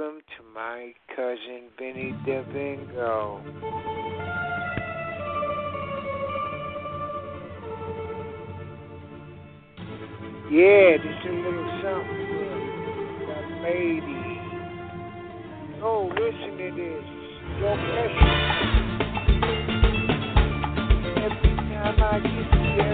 welcome to my cousin Vinny DeVingo. Yeah, this is a little something for that lady. Oh, listen to this. Yo, pressure. Every time I get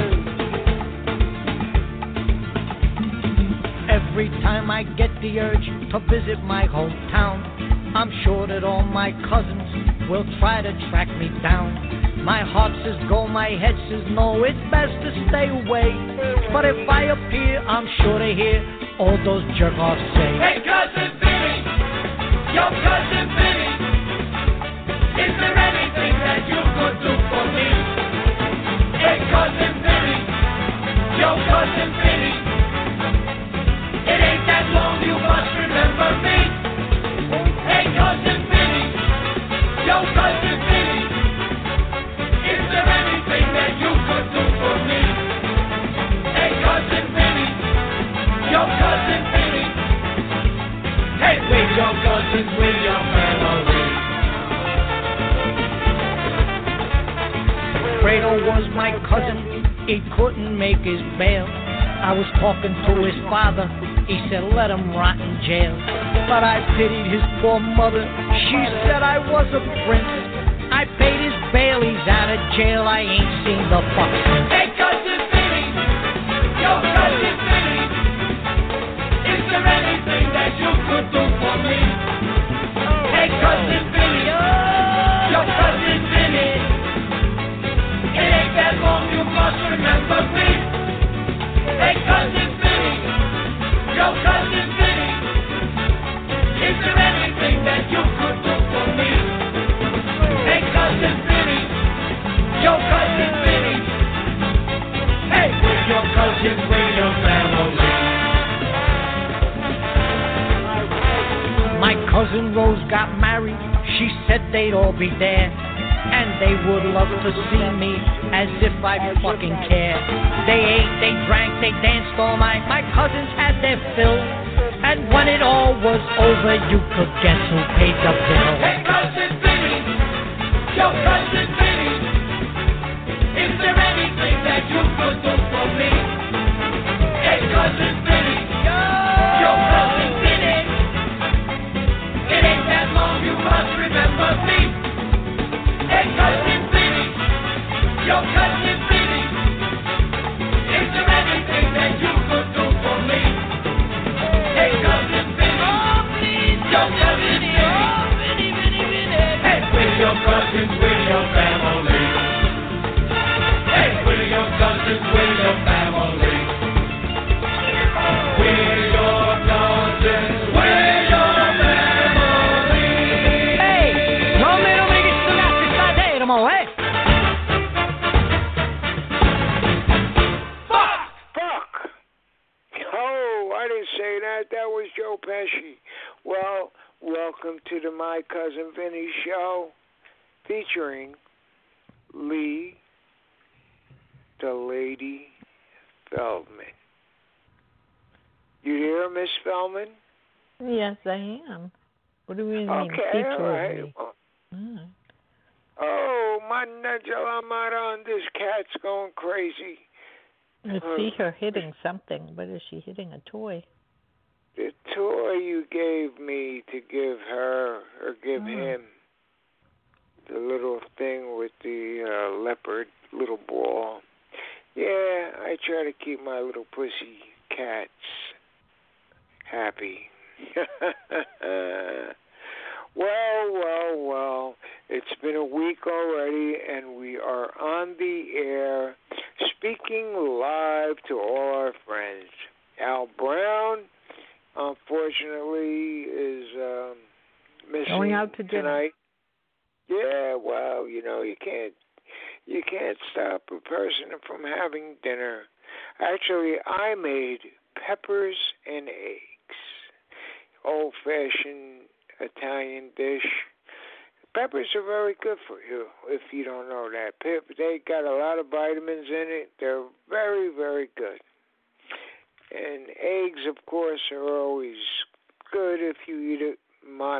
Every time I get the urge to visit my hometown, I'm sure that all my cousins will try to track me down. My heart says go, my head says no, it's best to stay away. But if I appear, I'm sure to hear all those jerk-offs say, Hey, Cousin Vinny, yo, Cousin Vinny, is there anything that you could do for me? Hey, Cousin Vinny, yo, Cousin Vinny, it ain't that long, you must remember me. Hey, Cousin Vinny, yo, Cousin Vinny, is there anything that you could do for me? Hey, Cousin Vinny, yo, Cousin Vinny, hey, with your cousins, with your family. Fredo was my cousin, he couldn't make his bail. I was talking to his father, he said let him rot in jail. But I pitied his poor mother, she said I was a prince. I paid his bail, he's out of jail, I ain't seen the fuck since. Hey, Cousin Vinny, yo, Cousin Vinny, is there anything that you could do for me? Hey, Cousin Vinny, yo, Cousin Vinny, it ain't that long, you must remember me. Hey, Cousin Vinny, yo, Cousin Vinny, is there anything that you could do for me? Hey, Cousin Vinny, yo, Cousin Vinny, hey, with your cousins, with your family. My cousin Rose got married, she said they'd all be there. And they would love to see me as if I fucking care. They ate, they drank, they danced all night. My cousins had their fill. And when it all was over, you could guess who paid the bill. Hey, Cousin Vinny, yo, Cousin Vinny, is there anything that you could do for me? Hey, Cousin Vinny, yo, Cousin Vinny, it ain't that long, you must remember me. Hey, Cousin Vinny, yo, Cousin Vinny, is there anything that you could do for me? Hey, Cousin Vinny, yo, Cousin Vinny, hey, with your cousins, with your family. Hey, with your cousins, with your family. With your cousins, with your family. Hey, no me lo mi suonate cadere, mo, eh? Fuck! Oh, I didn't say that. That was Joe Pesci. Well, welcome to the My Cousin Vinny show featuring Lee, the Lady Feldman. You there, Miss Feldman? Yes, I am. What do you mean Okay, featuring all right. me? Oh, my Najala Maran, this cat's going crazy. I see her hitting something. What is she hitting? A toy? The toy you gave me to give her or give him, the little thing with the leopard little ball. Yeah, I try to keep my little pussy cats happy. Well, it's been a week already, and we are on the air speaking live to all our friends. Al Brown, unfortunately, is missing Going out to dinner tonight. Yeah, well, you can't stop a person from having dinner. Actually, I made peppers and eggs, old-fashioned Italian dish. Peppers are very good for you, if you don't know that. They got a lot of vitamins in it. They're very, very good. And eggs, of course, are always good if you eat it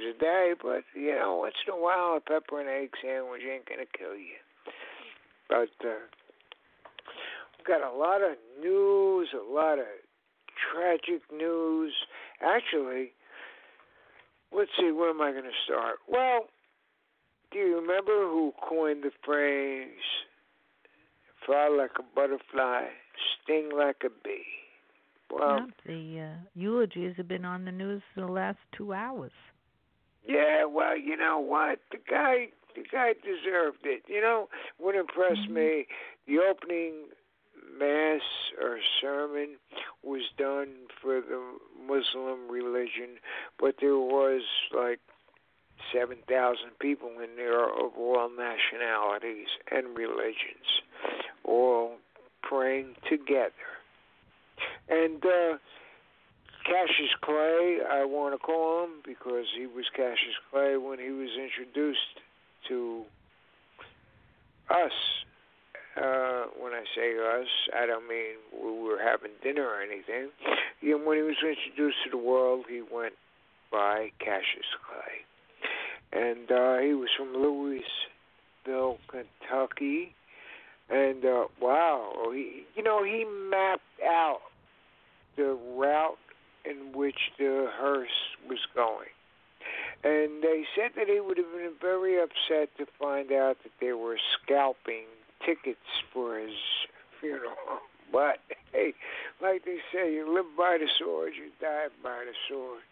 times a day, but, once in a while, a pepper and egg sandwich ain't going to kill you. But we've got a lot of news, a lot of tragic news. Actually, let's see, where am I going to start? Well, do you remember who coined the phrase, fly like a butterfly, sting like a bee? Well, the eulogies have been on the news the last 2 hours. Yeah, well, you know what? The guy deserved it. What impressed me, the opening mass or sermon was done for the Muslim religion, but there was like 7,000 people in there of all nationalities and religions, all praying together. And Cassius Clay, I want to call him, because he was Cassius Clay when he was introduced to us. When I say us, I don't mean we were having dinner or anything. When he was introduced to the world, he went by Cassius Clay. And he was from Louisville, Kentucky. And, wow, he mapped out the route in which the hearse was going. And they said that he would have been very upset to find out that they were scalping tickets for his funeral. But, hey, like they say, you live by the sword, you die by the sword.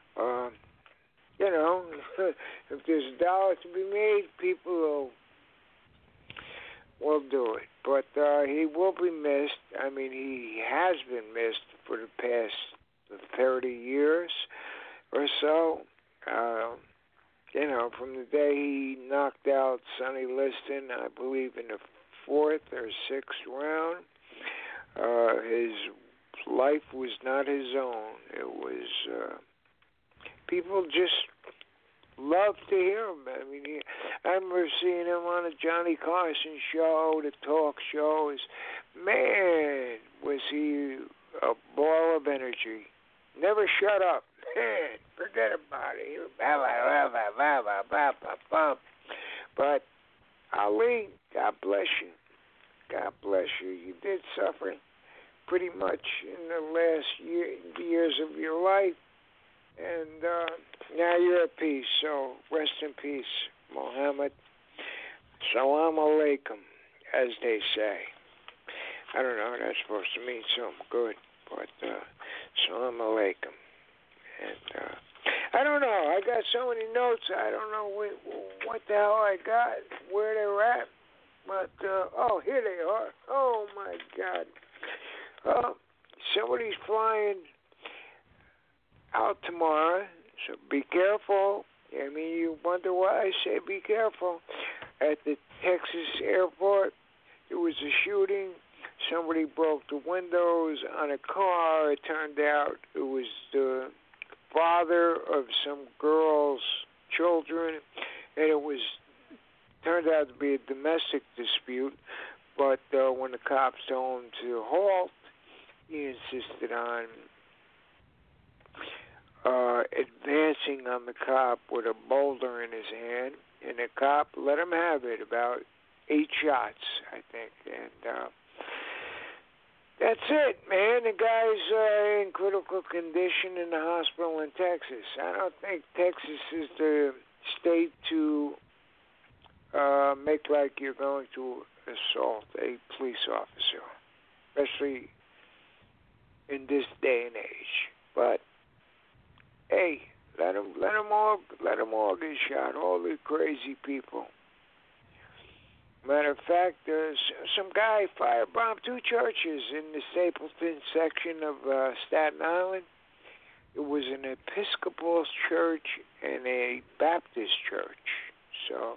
If there's $1 to be made, people will do it. But he will be missed. I mean, he has been missed for the past 30 years or so. From the day he knocked out Sonny Liston, I believe in the 4th or 6th round, his life was not his own. It was, people just loved to hear him. I mean, I remember seeing him on a Johnny Carson show, the talk shows. Man, was he a ball of energy. Never shut up. Man, forget about it. But Ali, God bless you. God bless you. You did suffer pretty much in the last years of your life. And now you're at peace. So rest in peace, Muhammad. Salam alaikum, as they say. I don't know, that's supposed to mean something good, but salam alaikum. And I don't know, I got so many notes, I don't know what the hell I got, where they're at. But, here they are. Oh, my God. Somebody's flying out tomorrow, so be careful. I mean, you wonder why I say be careful. At the Texas airport, there was a shooting. Somebody broke the windows on a car. It turned out it was the father of some girl's children, and it turned out to be a domestic dispute. But when the cops told him to halt, he insisted on advancing on the cop with a boulder in his hand, and the cop let him have it, about 8 shots, I think. And that's it, man. The guy's in critical condition in the hospital in Texas. I don't think Texas is the state to make like you're going to assault a police officer, especially in this day and age. But hey, let them all get shot. All the crazy people. Matter of fact, there's some guy firebombed 2 churches in the Stapleton section of Staten Island. It was an Episcopal church and a Baptist church. So,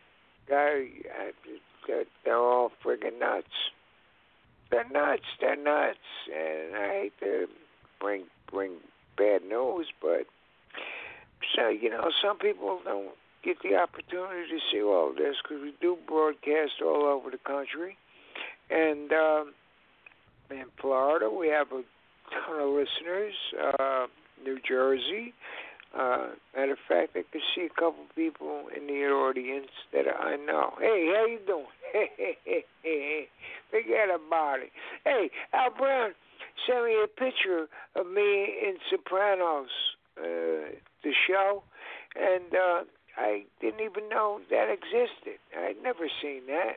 they're all friggin' nuts. They're nuts. And I hate to bring bad news, but so some people don't get the opportunity to see all this because we do broadcast all over the country, and in Florida we have a ton of listeners, New Jersey, Matter of fact, I could see a couple people in the audience that I know. Hey, how you doing? Forget about it. Hey, Al Brown sent me a picture of me in Sopranos, the show, and I didn't even know that existed. I'd never seen that.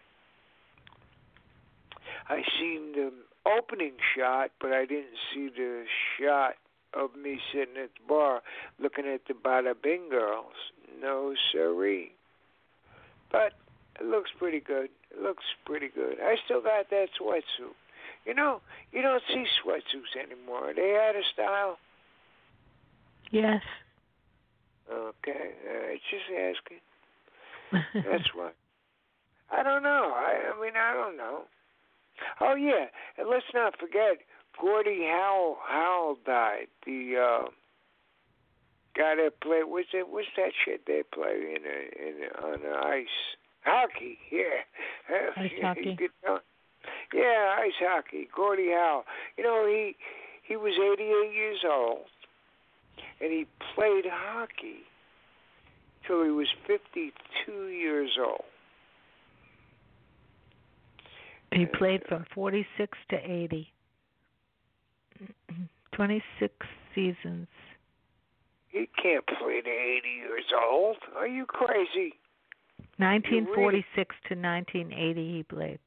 I seen the opening shot, but I didn't see the shot of me sitting at the bar looking at the Bada Bing girls. No siree. But it looks pretty good. It looks pretty good. I still got that sweatsuit. You know, you don't see sweatsuits anymore. Are they out of style? Yes. Okay. Just asking. That's right. I don't know. I don't know. Oh, yeah. And let's not forget, Gordie Howe died. The guy that played, what's that shit they play on the ice? Hockey, yeah. Ice hockey. Yeah, ice hockey. Gordie Howe. You know, he was 88 years old, and he played hockey till he was 52 years old. He played from 46 to 80. 26 seasons. He can't play to 80 years old. Are you crazy? 1946 to 1980 he played.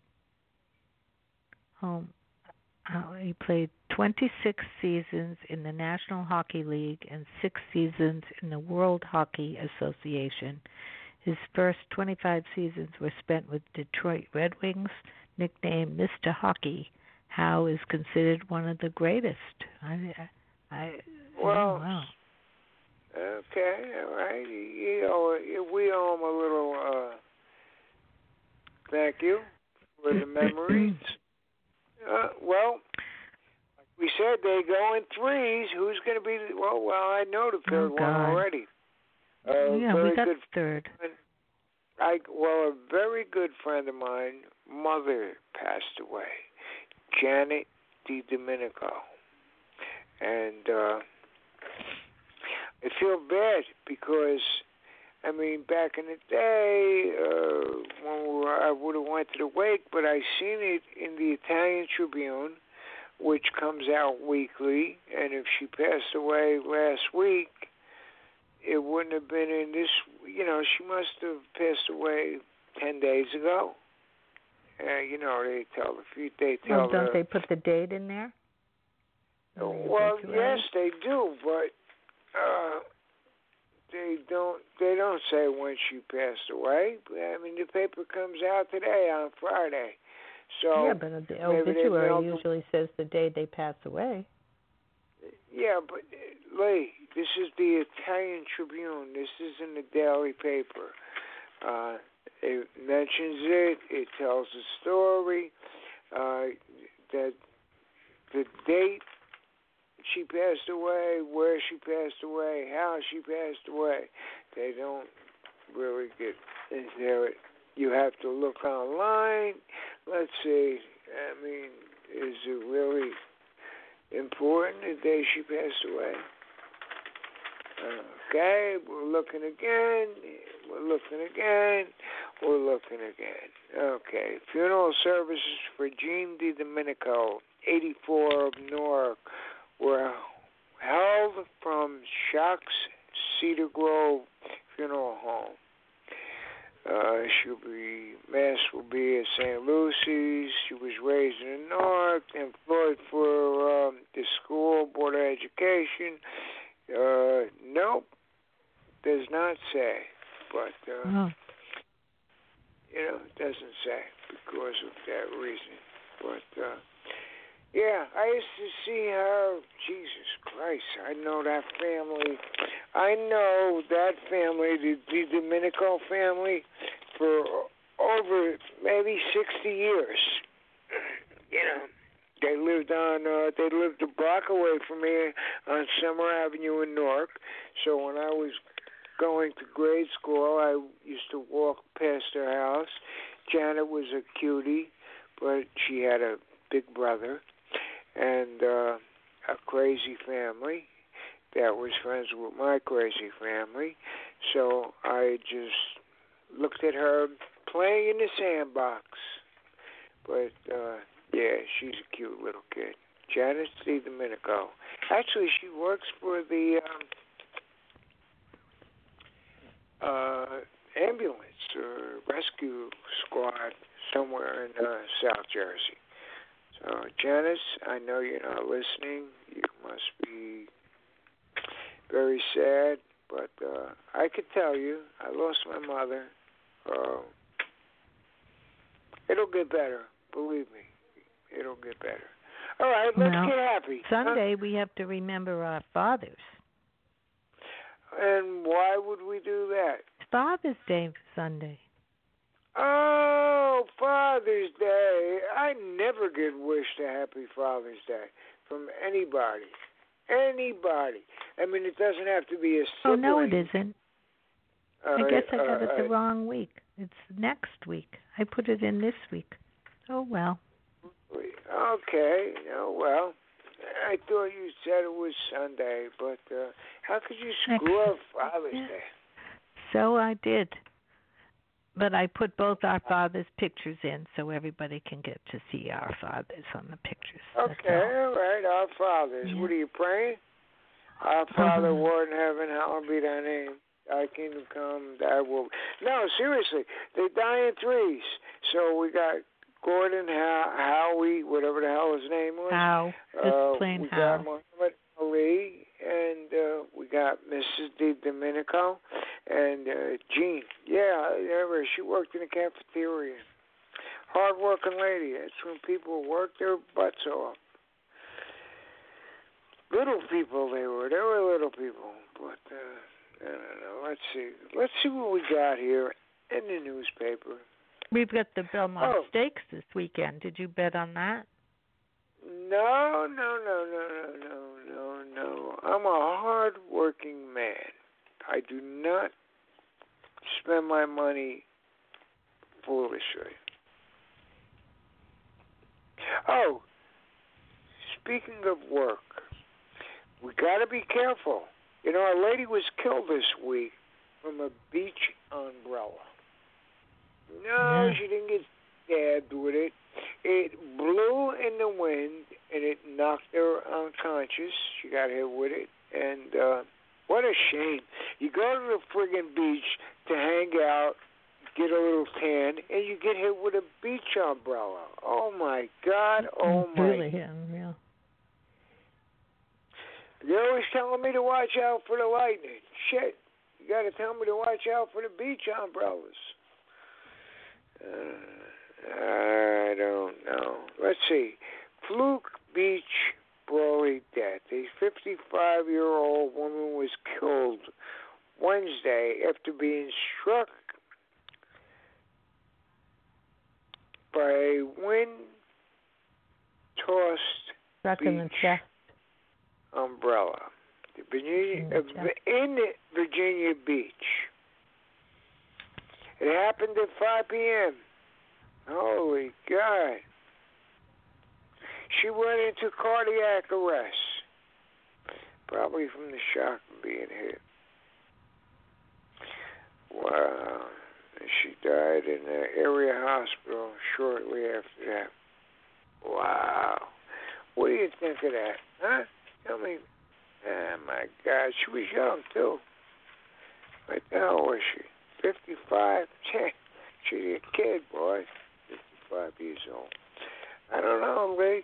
He played 26 seasons in the National Hockey League and 6 seasons in the World Hockey Association. His first 25 seasons were spent with Detroit Red Wings, nicknamed Mr. Hockey. Howe is considered one of the greatest. Wow. Okay, all right. We owe him a little thank you for the memories. Well, like we said, they go in threes. Who's going to be? Well, I know the third one already. Yeah, we got third. A very good friend of mine, mother passed away, Janet DiDomenico, and I feel bad because, back in the day, I would have went to the wake, but I seen it in the Italian Tribune, which comes out weekly, and if she passed away last week, it wouldn't have been in this, she must have passed away 10 days ago. They tell don't they put the date in there? Well, yes, they do, but they don't say when she passed away. The paper comes out today on Friday. So yeah, but the obituary usually says the day they pass away. Yeah, but Lee, this is the Italian Tribune. This isn't a daily paper. It mentions it. It tells the story. That the date she passed away, where she passed away, how she passed away. They don't really get into it. You have to look online. Let's see. Is it really important the day she passed away? Okay, we're looking again. Okay, funeral services for Jean DiDomenico, 84 of Newark, were held from Shocks Cedar Grove Funeral Home. Mass will be at St. Lucy's. She was raised in the North, employed for the school, Board of Education. Nope, does not say, but it doesn't say because of that reason. But yeah, I used to see her. Jesus Christ, I know that family. The Domenico family, for over maybe 60 years. They lived a block away from me on Summer Avenue in Newark. So when I was going to grade school, I used to walk past her house. Janet was a cutie, but she had a big brother and a crazy family. that was friends with my crazy family. So I just looked at her playing in the sandbox. But, yeah, she's a cute little kid. Janice DiDomenico. Actually, she works for the ambulance or rescue squad somewhere in South Jersey. So, Janice, I know you're not listening. You must be very sad, but I could tell you, I lost my mother. It'll get better. Believe me, it'll get better. All right, let's get happy. Sunday, we have to remember our fathers. And why would we do that? Father's Day Sunday. Oh, Father's Day. I never get wished a happy Father's Day from anybody. Anybody. I mean, it doesn't have to be a sibling. Oh, no, it isn't. I guess I got it the wrong week. It's next week. I put it in this week. Oh, well. Okay. Oh, well. I thought you said it was Sunday, but how could you screw up Father's Day? So I did. But I put both our fathers' pictures in so everybody can get to see our fathers on the pictures. Okay, all right, our fathers. Yeah. What are you praying? Our Father, who art in heaven, hallowed be thy name. Thy kingdom come, thy will. No, seriously, they die in threes. So we got Gordon, Howie, whatever the hell his name was. Howe, just plain we Howe. Got Muhammad Ali, and we got Mrs. DiDomenico, and Jean. Yeah, she worked in the cafeteria. Hard-working lady. That's when people work their butts off. Little people they were. They were little people. But, I don't know. Let's see what we got here in the newspaper. We've got the Belmont Stakes this weekend. Did you bet on that? No. I'm a hard-working man. I do not spend my money foolishly. Oh, speaking of work, we got to be careful. You know, a lady was killed this week from a beach umbrella. No, she didn't get stabbed with it. It blew in the wind, and it knocked her unconscious. She got hit with it, and what a shame. You go to the friggin' beach to hang out, get a little tan, and you get hit with a beach umbrella. Oh, my God. Oh, my. Really unreal. They're always telling me to watch out for the lightning. Shit. You got to tell me to watch out for the beach umbrellas. I don't know. Let's see. Fluke Beach brawling death. A 55-year-old woman was killed Wednesday after being struck by a wind-tossed beach umbrella in Virginia Beach. It happened at 5 p.m. Holy God. She went into cardiac arrest, probably from the shock of being hit. Wow. She died in the area hospital shortly after that. Wow. What do you think of that? Huh? Tell me. Oh, my God. She was young, too. What the hell was she? 55? She's a kid, boy. 55 years old. I don't know, Lee.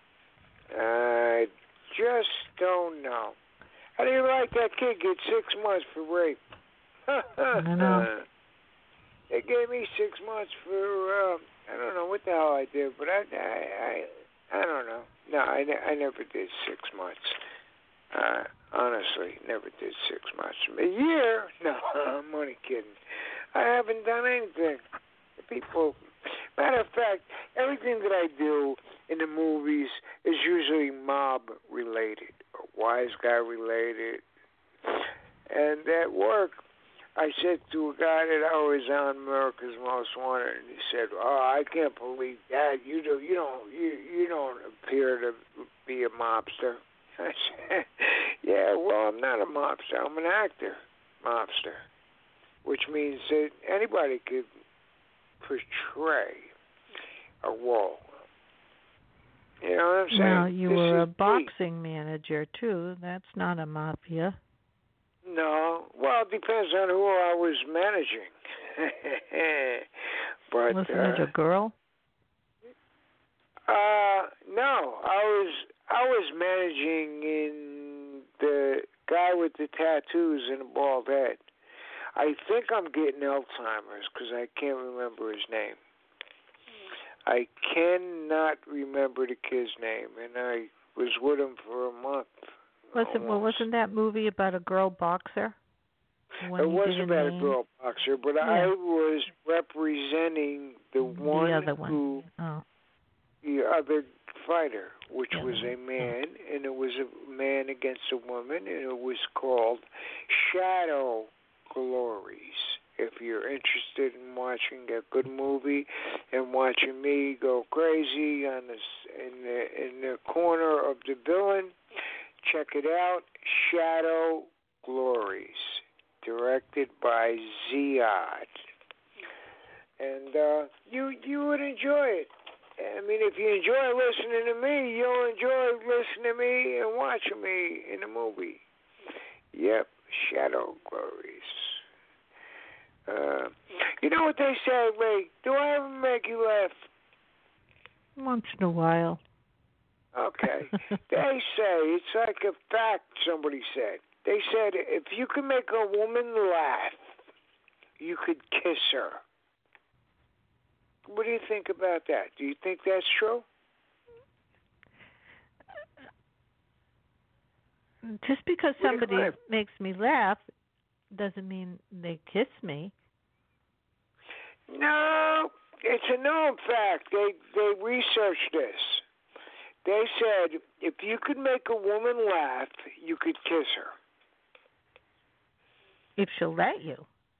I just don't know. How do you like that kid get 6 months for rape? I don't know. They gave me 6 months for, I don't know what the hell I did, but I don't know. No, I never did 6 months. Honestly, never did 6 months. A year? No, I'm only kidding. I haven't done anything. People, matter of fact, everything that I do in the movies is usually mob related or wise guy related. And at work, I said to a guy that I was on America's Most Wanted, and he said, "Oh, I can't believe that. You don't appear to be a mobster." I said, "Yeah, well, No, I'm not a mobster. I'm an actor, mobster, which means that anybody could portray a role. You know what I'm saying? Well, you This were a is boxing manager too. That's not a mafia. No, well, it depends on who I was managing. But Wasn't it a girl? no, I was managing in the guy with the tattoos and the bald head. I think I'm getting Alzheimer's because I can't remember his name. I cannot remember the kid's name, and I was with him for a month. Wasn't that movie about a girl boxer? It was about a girl boxer, but I was representing the other one. who, the other fighter, which was a man, and it was a man against a woman, and it was called Shadow Glories. If you're interested in watching a good movie and watching me go crazy on this in the corner of the villain, check it out. Shadow Glories, directed by Ziad, and you would enjoy it. I mean, if you enjoy listening to me, you'll enjoy listening to me and watching me in the movie. Yep, Shadow Glories. You know what they say, Ray? Do I ever make you laugh? Once in a while. Okay. They say, it's like a fact somebody said. They said, if you could make a woman laugh, you could kiss her. What do you think about that? Do you think that's true? Just because somebody makes me laugh doesn't mean they kiss me. No, it's a known fact. They researched this. They said if you could make a woman laugh, you could kiss her. If she'll let you.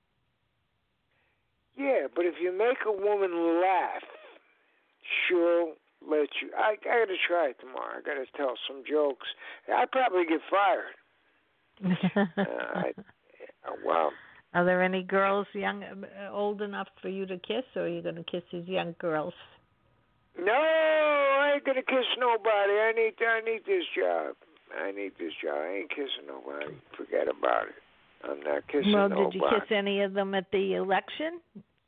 Yeah, but if you make a woman laugh, she'll let you. I got to try it tomorrow. I got to tell some jokes. I'd probably get fired. Well. Are there any girls old enough for you to kiss, or are you going to kiss these young girls? No, I ain't gonna kiss nobody. I need this job. I ain't kissing nobody. Forget about it. I'm not kissing nobody. Well, did you kiss any of them at the election?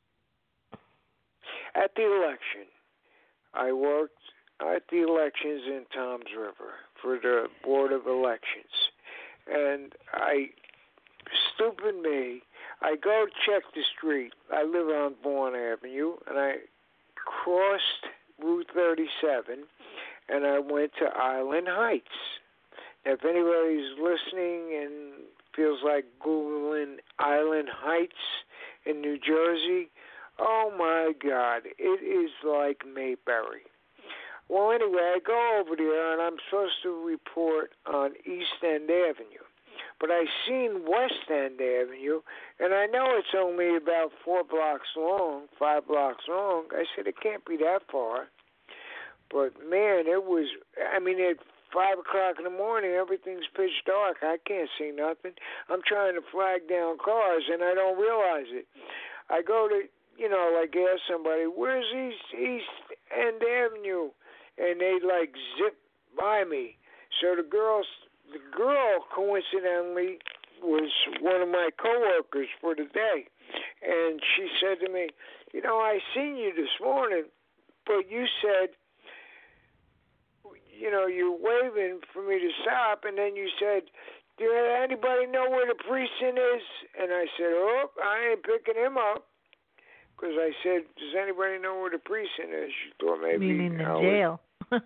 At the election, I worked at the elections in Toms River for the Board of Elections, and stupid me, I go check the street. I live on Bourne Avenue, and I crossed Route 37, and I went to Island Heights. If anybody's listening and feels like Googling Island Heights in New Jersey, oh my God, it is like Mayberry. Well, anyway, I go over there, and I'm supposed to report on East End Avenue. But I seen West End Avenue, and I know it's only about 5 blocks long. I said, it can't be that far. But, man, it was, at 5 o'clock in the morning, everything's pitch dark. I can't see nothing. I'm trying to flag down cars, and I don't realize it. I go to, ask somebody, where's East End Avenue? And they, zip by me. So the girl, coincidentally, was one of my coworkers for the day. And she said to me, I seen you this morning, but you said, you're waving for me to stop, and then you said, do anybody know where the precinct is? And I said, I ain't picking him up. Because I said, does anybody know where the precinct is? She thought maybe... You mean the jail?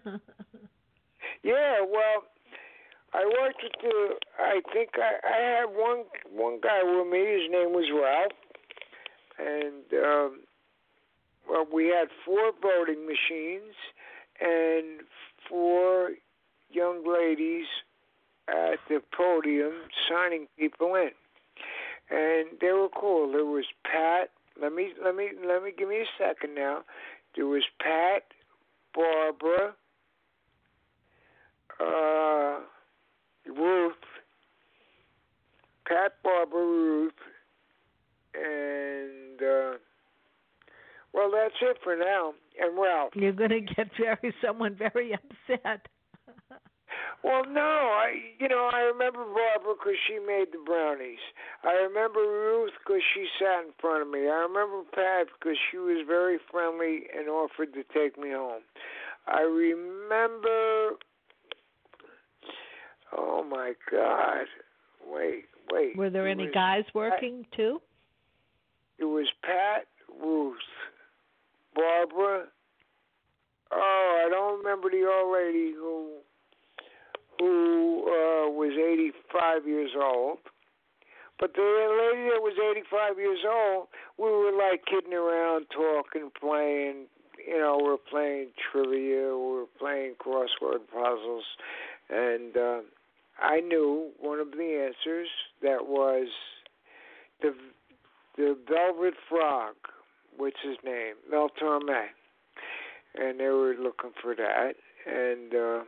Yeah, well, I worked with I think I had one guy with me. His name was Ralph. And, we had 4 voting machines and 4 young ladies at the podium signing people in. And they were cool. There was Pat. Let me give me a second now. There was Pat, Barbara, Ruth, that's it for now. And Ralph. You're going to get someone very upset. Well, no, I remember Barbara because she made the brownies. I remember Ruth because she sat in front of me. I remember Pat because she was very friendly and offered to take me home. I remember, oh my God, wait. Were there any guys working too? It was Pat, Ruth, Barbara. Oh, I don't remember the old lady who was 85 years old. But the lady that was 85 years old, we were like kidding around, talking, playing. We were playing trivia, we were playing crossword puzzles, and I knew one of the answers. That was the Velvet Frog. What's his name? Mel Torme. And they were looking for that, and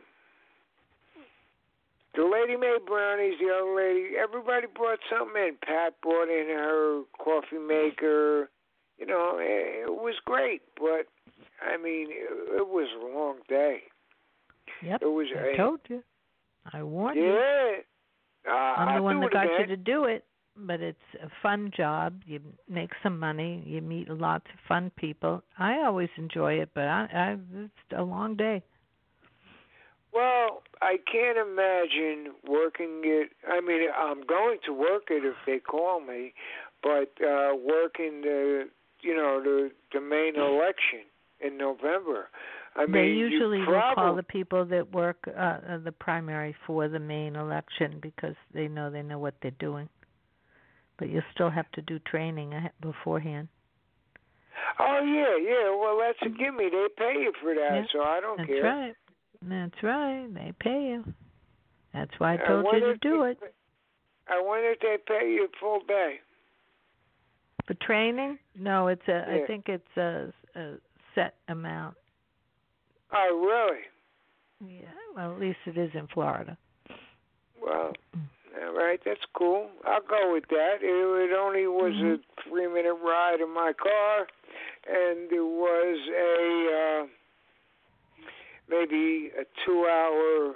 the lady made brownies, the other lady, everybody brought something in. Pat brought in her coffee maker. It was great, but, it was a long day. Yep, I told you. I warned you. Yeah. I'm the one that got again. you to do it, but it's a fun job. You make some money. You meet lots of fun people. I always enjoy it, but it's a long day. Well, I can't imagine working it. I'm going to work it if they call me, but working the main election in November. They usually will call the people that work the primary for the main election because they know what they're doing. But you still have to do training beforehand. Oh, yeah. Well, that's a gimme. They pay you for that, so I don't care. That's right. They pay you. That's why I told you to do it. I wonder if they pay you full day. For training? No, I think it's a set amount. Oh, really? Yeah. Well, at least it is in Florida. Well, all right. That's cool. I'll go with that. It only was a 3-minute ride in my car, and there was maybe a 2-hour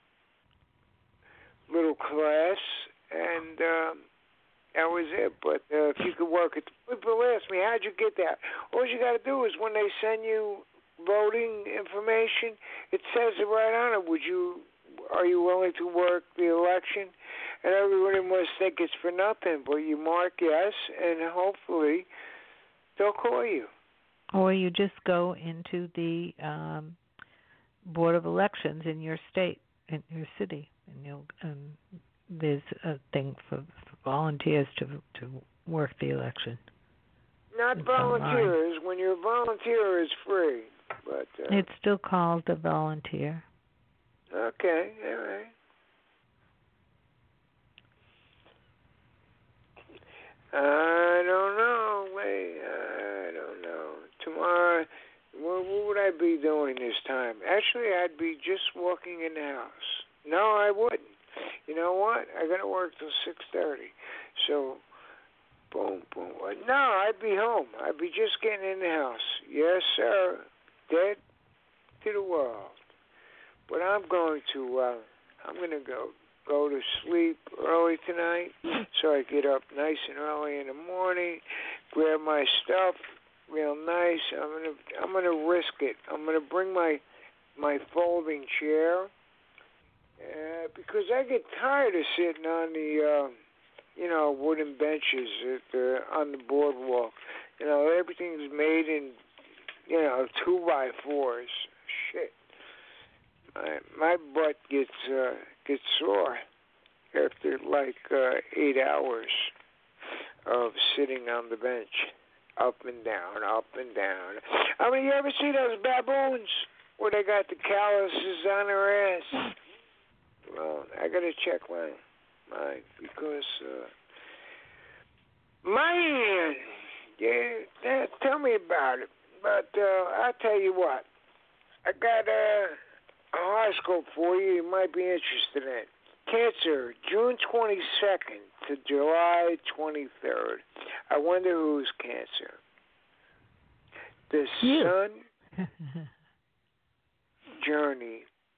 little class, and that was it. But if you could work it, people ask me, how'd you get that? All you got to do is when they send you voting information, it says it right on it. Are you willing to work the election? And everybody must think it's for nothing, but you mark yes, and hopefully they'll call you. Or you just go into the Board of Elections in your state, in your city, and there's a thing for volunteers to work the election. Not it's volunteers. Online. When you're a volunteer, it's free. But it's still called a volunteer. Okay, all right. I don't know. I don't know. Tomorrow, what would I be doing this time? Actually, I'd be just walking in the house. No, I wouldn't. You know what? I got to work till 6:30. So, boom. No, I'd be home. I'd be just getting in the house. Yes, sir. Dead to the world. But I'm going to go to sleep early tonight, so I get up nice and early in the morning, grab my stuff real nice. I'm gonna risk it. I'm gonna bring my folding chair because I get tired of sitting on the wooden benches on the boardwalk. Everything's made in 2x4s. Shit. My butt gets sore after 8 hours of sitting on the bench, up and down. You ever see those baboons where they got the calluses on their ass? Well, I gotta check mine because man, yeah, tell me about it. But I'll tell you what, I got a horoscope for you. You might be interested in it. Cancer, June 22nd to July 23rd. I wonder who's Cancer. The You. sun journey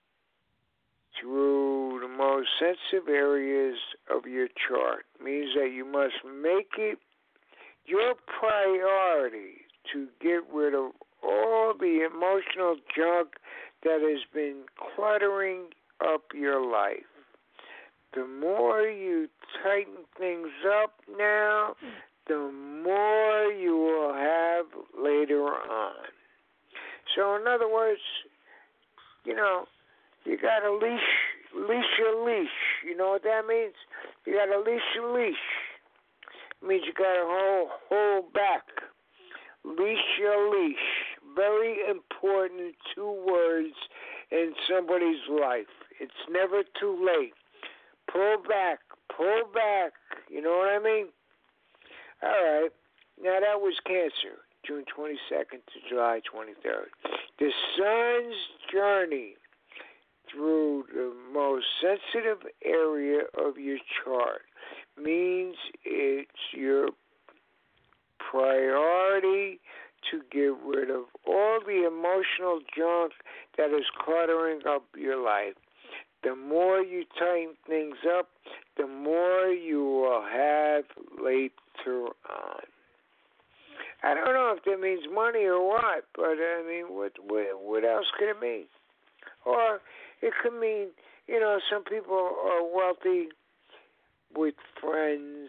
through the most sensitive areas of your chart means that you must make it your priority to get rid of all the emotional junk that has been cluttering up your life. The more you tighten things up now, the more you will have later on. So in other words, you got to leash your leash. You know what that means? You got to leash your leash. It means you got to hold back. Leash your leash. Very important 2 words in somebody's life. It's never too late. Pull back. You know what I mean? All right. Now that was Cancer, June 22nd to July 23rd. The sun's journey through the most sensitive area of your chart means it's your priority to get rid of all the emotional junk that is cluttering up your life. The more you tighten things up, the more you will have later on. I don't know if that means money or what, but I mean, what else could it mean? Or it could mean, some people are wealthy with friends,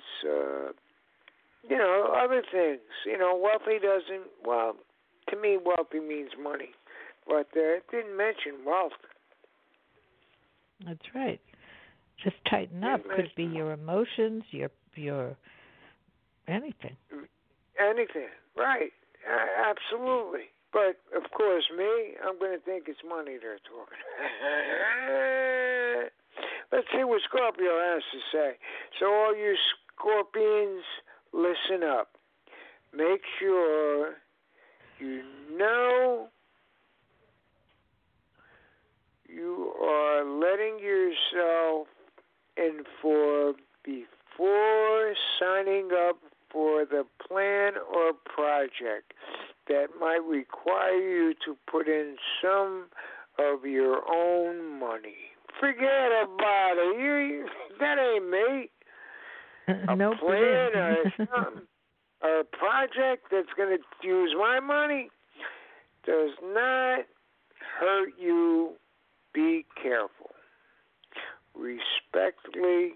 other things. Wealthy doesn't, to me, wealthy means money. But it didn't mention wealth. That's right. Just tighten up. Could be your emotions, your anything. Anything, right. Absolutely. But, of course, I'm going to think it's money they're talking about. Let's see what Scorpio has to say. So all you Scorpions, listen up. Make sure you know you are letting yourself in for before signing up for the plan or project that might require you to put in some of your own money. Forget about it. That ain't me. No plan or something, or a project that's going to use my money does not hurt you. Be careful. Respectfully.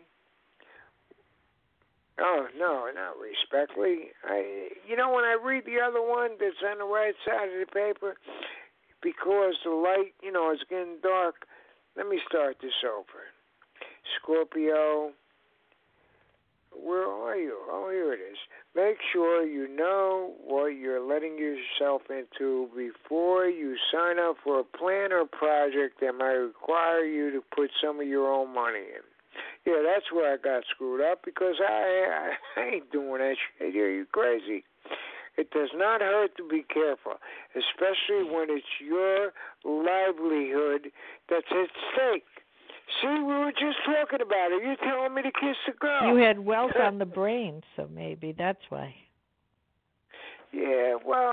Oh, no, not respectfully. When I read the other one that's on the right side of the paper, because the light, it's getting dark, let me start this over. Scorpio, where are you? Oh, here it is. Make sure you know what you're letting yourself into before you sign up for a plan or project that might require you to put some of your own money in. Yeah, that's where I got screwed up because I ain't doing that shit. Are you crazy? It does not hurt to be careful, especially when it's your livelihood that's at stake. See, we were just talking about it. You're telling me to kiss the girl. You had wealth on the brain, so maybe that's why. Yeah, well,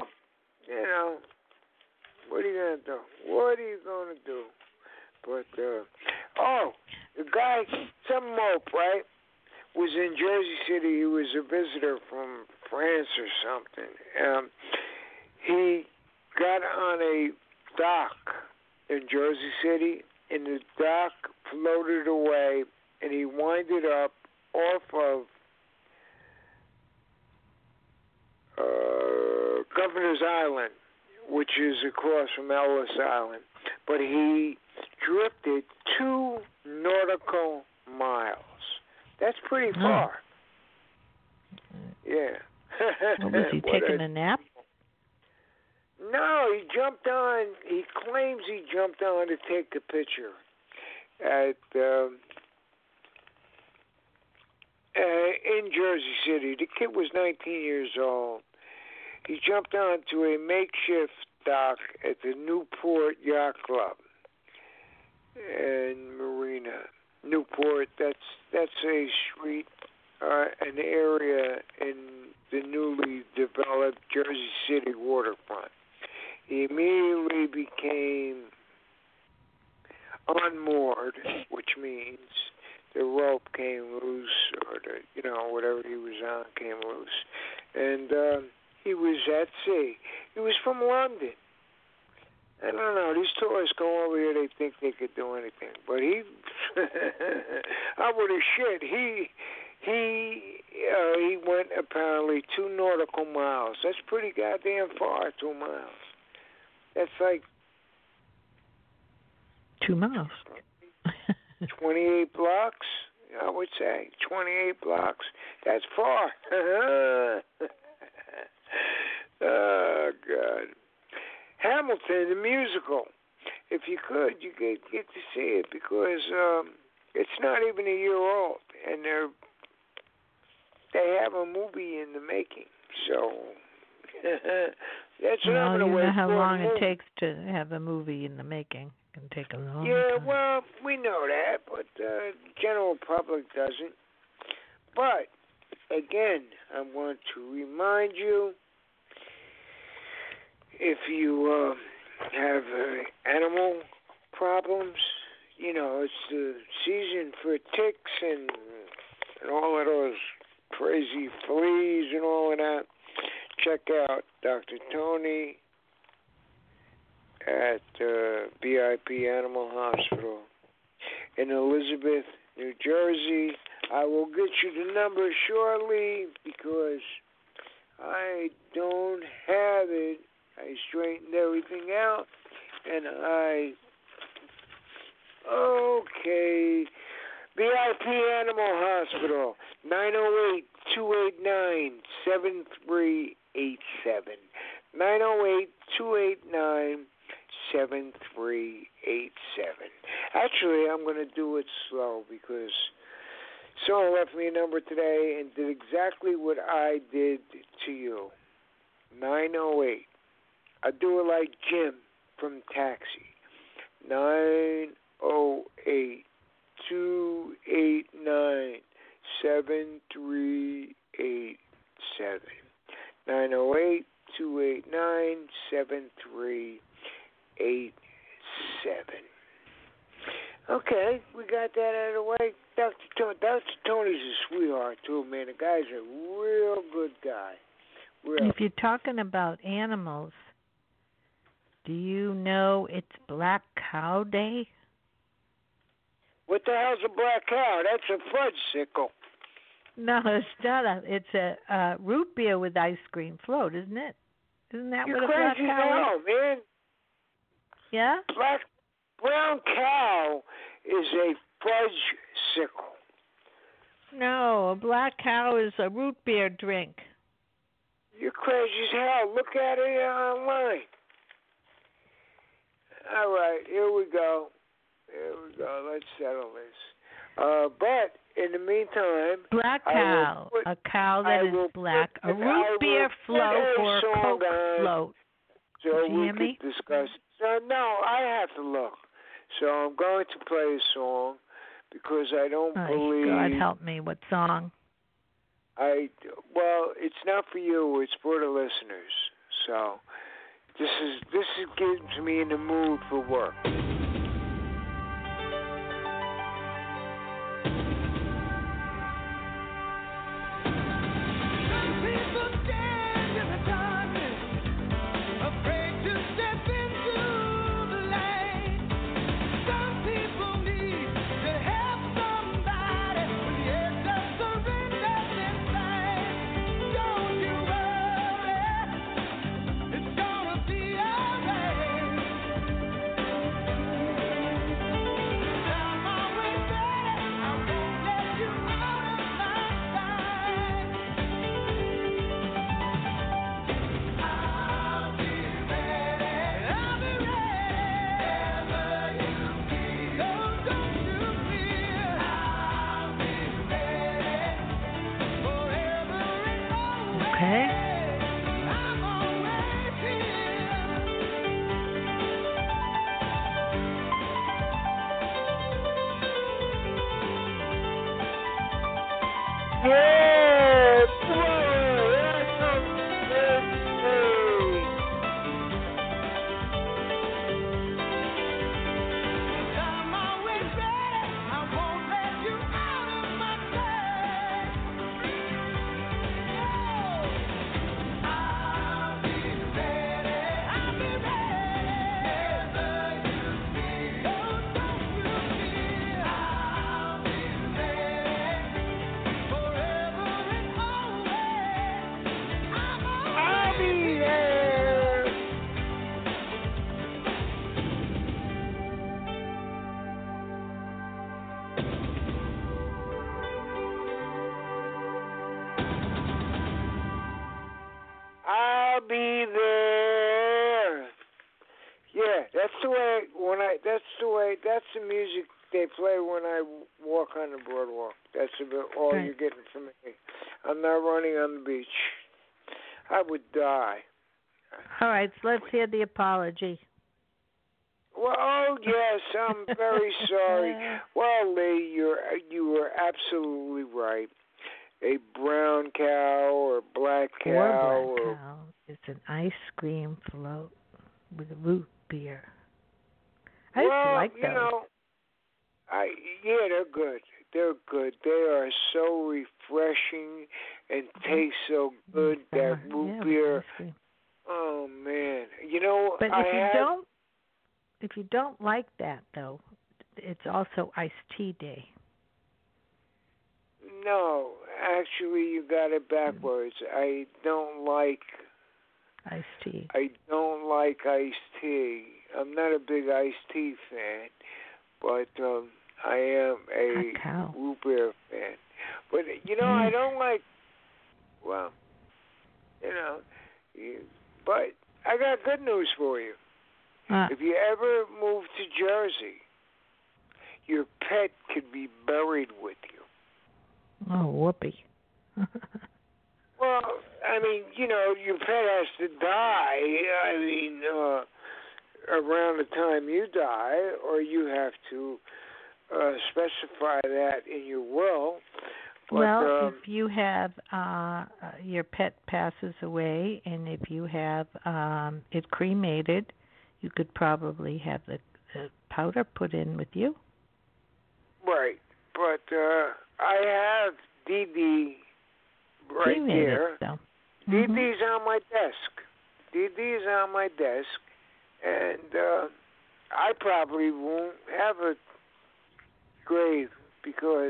what are you going to do? What are you going to do? But, the guy, some mope, right, was in Jersey City. He was a visitor from France or something. He got on a dock in Jersey City, and the dock floated away, and he winded up off of Governor's Island, which is across from Ellis Island. But he drifted 2 nautical miles. That's pretty far. Yeah. Was he taking a nap? No, he jumped on. He claims he jumped on to take a picture at in Jersey City. The kid was 19 years old. He jumped onto a makeshift dock at the Newport Yacht Club and Marina. Newport, that's a street, an area in the newly developed Jersey City waterfront. he immediately became unmoored, which means the rope came loose, or whatever he was on came loose, and he was at sea. He was from London. I don't know. These tourists go over here, they think they could do anything, but he, I would have shit. He went apparently 2 nautical miles. That's pretty goddamn far. 2 miles. That's like 2 miles. 28 blocks, I would say. 28 blocks. That's far. Oh, God. Hamilton, the musical. If you could, you could get to see it because it's not even a year old, and they have a movie in the making. So that's what I'm going to wait for. You know how long it takes to have a movie in the making. It can take a long time. Yeah, well, we know that, but the general public doesn't. But, again, I want to remind you, if you have animal problems, it's the season for ticks and all of those crazy fleas and all of that. Check out Dr. Tony at BIP Animal Hospital in Elizabeth, New Jersey. I will get you the number shortly because I don't have it. I straightened everything out, and okay. BIP Animal Hospital, 908-289-7387. 908-289-7387. Actually, I'm going to do it slow because someone left me a number today and did exactly what I did to you. 908. I do it like Jim from Taxi. 908-289-7387. 908-289-7387. Okay, we got that out of the way. Dr. Tony's a sweetheart, too, man. The guy's a real good guy. Real. If you're talking about animals, do you know it's Black Cow Day? What the hell's a black cow? That's a fudgesicle. No, it's not. It's a root beer with ice cream float, isn't it? Isn't that You're what a black crazy cow is? man. Yeah? Brown cow is a fudgesicle. No, a black cow is a root beer drink. You're crazy as hell. Look at it online. All right, here we go. Let's settle this. But in the meantime, black cow, a cow that is black, a root beer float or a Coke float. So we could discuss. No, I have to look. So I'm going to play a song because I don't believe. God help me! What song? Well, it's not for you. It's for the listeners. So this gives me in the mood for work. be there. Yeah, that's the music they play when I walk on the boardwalk. That's about all Right. you're getting from me. I'm not running on the beach. I would die. All right, so let's hear the apology. Well, oh yes, I'm very sorry. Well, Lee, you were absolutely right. A brown cow or black cow Or or black cow is an ice cream float with root beer. I used to like those. You know, they're good. They're good. They are so refreshing and taste so good. That root beer. Ice cream. Oh man, you know. But if you don't like that though, it's also iced tea day. No, actually, you got it backwards. I don't like iced tea. I don't like iced tea. I'm not a big iced tea fan, but I am a root beer fan. But you know, I don't like. Well, you know, but I got good news for you. If you ever move to Jersey, your pet could be buried with you. Oh, whoopee. Well, I mean, you know, your pet has to die. I mean, around the time you die, or you have to specify that in your will. But, well, if you have your pet passes away, and if you have it cremated, you could probably have the powder put in with you. Right, but I have Dee Dee right cremated, there. So. Dee Dee's on my desk. Dee Dee's on my desk, and I probably won't have a grave because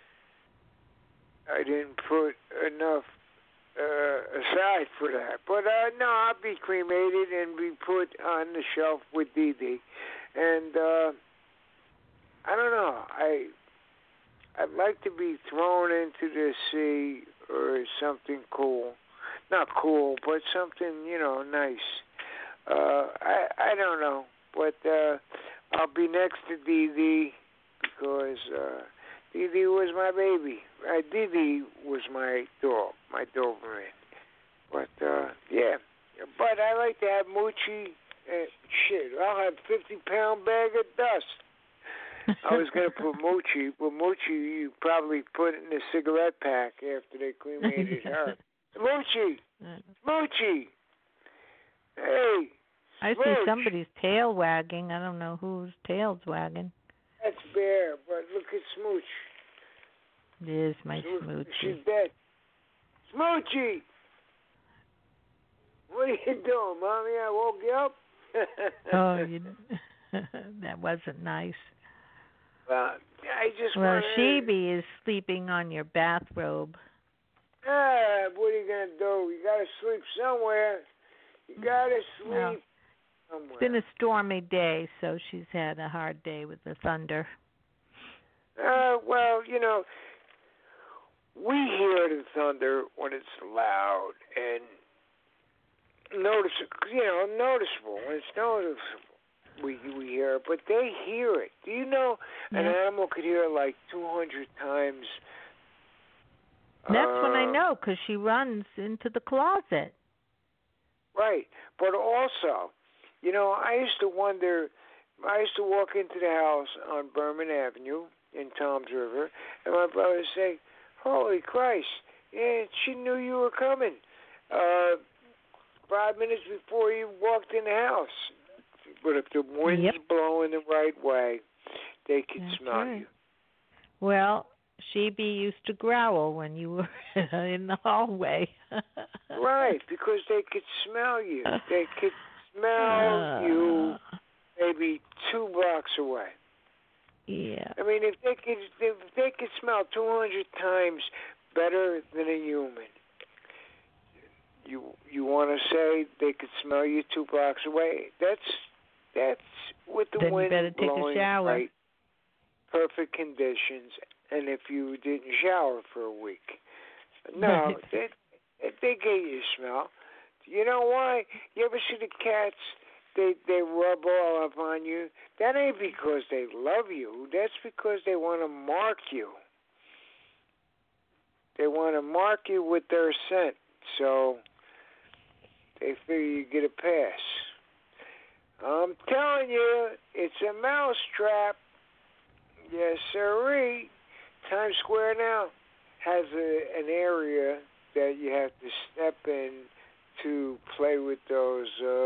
I didn't put enough aside for that. But no, I'll be cremated and be put on the shelf with Dee Dee. And I don't know. I'd like to be thrown into the sea or something cool. Not cool, but something, you know, nice. I don't know. But I'll be next to Dee Dee because Dee Dee was my baby. Dee Dee was my dog, my Doberman. But, yeah. But I like to have Moochie. Shit, I'll have 50-pound bag of dust. I was going to put Moochie, but Moochie you probably put in a cigarette pack after they cremated her. Moochie! Moochie! Hey! I see somebody's tail wagging. I don't know whose tail's wagging. That's Bear, but look at Smooch. It is my Smoochie. She's dead. Smoochie! What are you doing, Mommy? I woke you up? That wasn't nice. Well, I just Well, Sheeby is sleeping on your bathrobe. What are you going to do? You got to sleep somewhere. You got to sleep somewhere. It's been a stormy day, so she's had a hard day with the thunder. Well, you know, we hear the thunder when it's loud and noticeable. When it's noticeable, we hear it, but they hear it. Do you know an animal could hear like 200 times? That's when I know, because she runs into the closet. Right, but also, you know, I used to walk into the house on Berman Avenue in Toms River, and my brother would say, "Holy Christ, yeah, she knew you were coming 5 minutes before you walked in the house." But if the wind's blowing the right way, they could smell you. Well, Sheeby used to growl when you were in the hallway. Right, because they could smell you. They could smell you maybe 2 blocks away. Yeah. I mean, if they could smell 200 times better than a human, you want to say they could smell you 2 blocks away? That's with the then wind you better take blowing a shower. Right, perfect conditions, and if you didn't shower for a week, no, they get you smell. You know why? You ever see the cats? They rub all up on you. That ain't because they love you. That's because they want to mark you. They want to mark you with their scent. So they figure you get a pass. I'm telling you, it's a mousetrap. Yes, sirree. Times Square now has an area that you have to step in to play with those,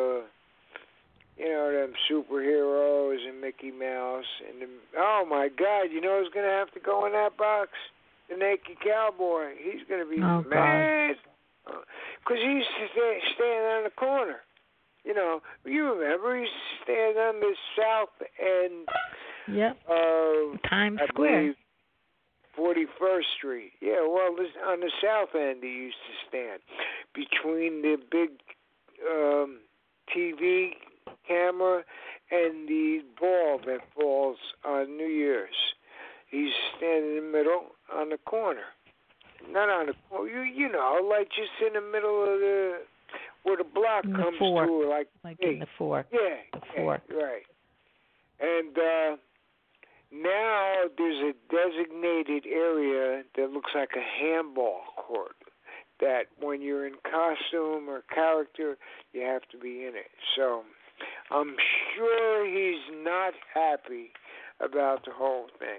them superheroes and Mickey Mouse. Oh, my God, you know who's going to have to go in that box? The Naked Cowboy. He's going to be mad. Because he used to stand on the corner. You know, you remember, he used to stand on the south end of Times Square. 41st Street. Yeah, well, on the south end he used to stand. Between the big TV camera and the ball that falls on New Year's. He's standing in the middle on the corner. Not on the corner, you know, like just in the middle of where the block comes to, like in the fork. Yeah, the fork. Right. And now there's a designated area that looks like a handball court that when you're in costume or character, you have to be in it. So I'm sure he's not happy about the whole thing.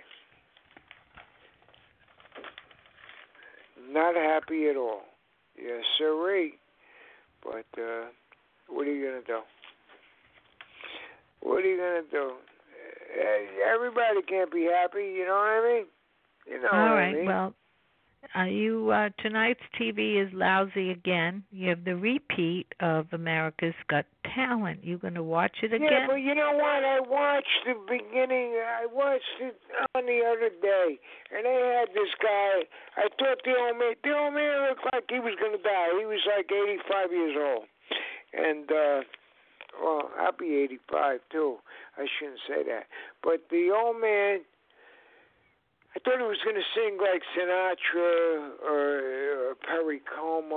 Not happy at all. Yes, sirree. But what are you going to do? What are you going to do? Everybody can't be happy, you know what I mean? You know all what right, I mean? Well, tonight's TV is lousy again. You have the repeat of America's Got Talent. You going to watch it again? Yeah, but you know what? I watched the beginning. I watched it on the other day, and they had this guy. I thought the old man looked like he was going to die. He was like 85 years old. And, well, I'll be 85, too. I shouldn't say that. But the old man, I thought he was going to sing like Sinatra or Perry Como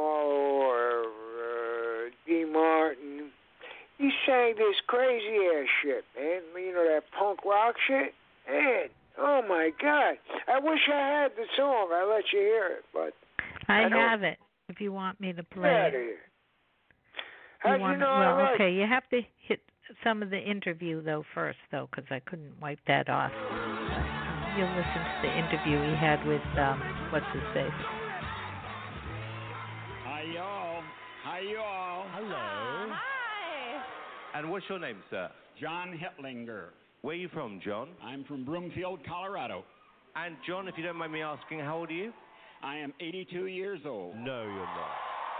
or Dean Martin. He sang this crazy ass shit, man. You know, that punk rock shit? Man, oh my God. I wish I had the song. I'll let you hear it, but I have it if you want me to play it. it. How'd you know well, okay, you have to hit some of the interview, first, because I couldn't wipe that off. You'll listen to the interview he had with, what's-his-face. Hi, y'all. Hello. Hi. And what's your name, sir? John Hetlinger. Where are you from, John? I'm from Broomfield, Colorado. And, John, if you don't mind me asking, how old are you? I am 82 years old. No, you're not.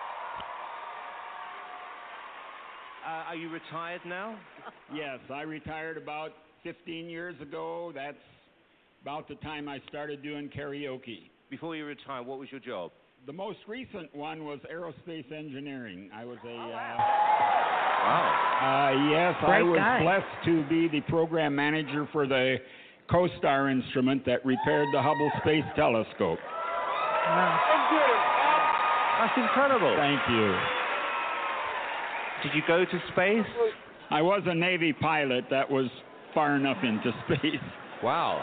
Are you retired now? Yes, I retired about 15 years ago. That's about the time I started doing karaoke. Before you retired, what was your job? The most recent one was aerospace engineering. I was yes, I was blessed to be the program manager for the CoStar instrument that repaired the Hubble Space Telescope. Wow. That's incredible. Thank you. Did you go to space? I was a Navy pilot that was far enough into space. Wow.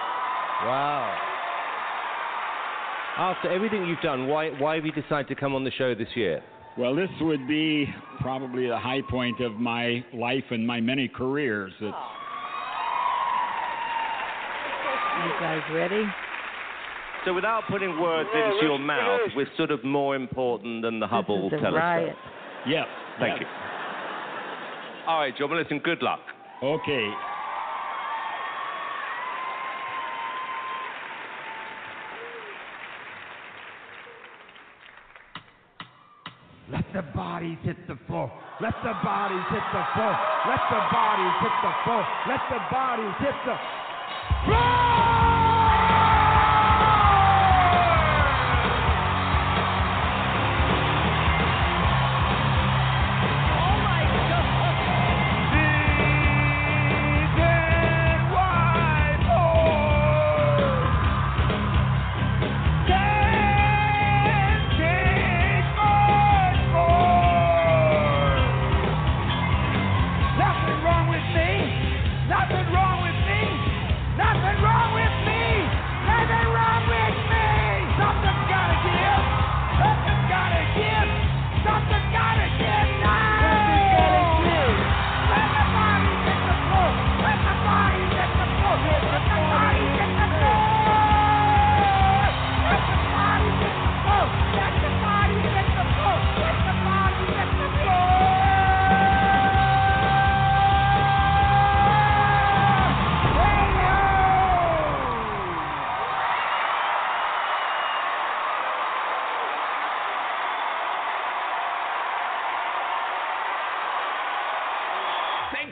After everything you've done, why have you decided to come on the show this year? Well, this would be probably the high point of my life and my many careers. You guys ready? So without putting words into your mouth, we're sort of more important than the Hubble telescope. Riot. Yes. Thank you. All right, John, well, listen, good luck. Okay. Let the bodies hit the floor. Let the bodies hit the floor. Let the bodies hit the floor. Let the bodies hit the floor.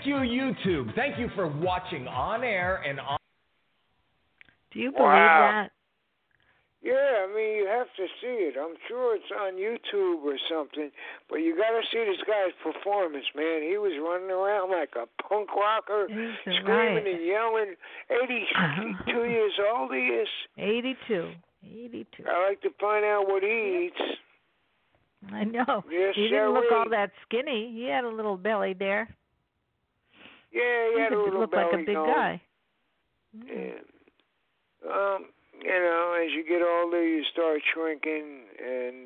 Thank you, YouTube. Thank you for watching on air and on. Do you believe that? Yeah, I mean, you have to see it. I'm sure it's on YouTube or something, but you got to see this guy's performance, man. He was running around like a punk rocker, screaming and yelling. 82 years old he is. 82. I like to find out what he eats. I know. Yes, he didn't look all that skinny. He had a little belly there. Yeah, he had a little looked belly like a big going. guy. Yeah. You know, as you get older, you start shrinking, and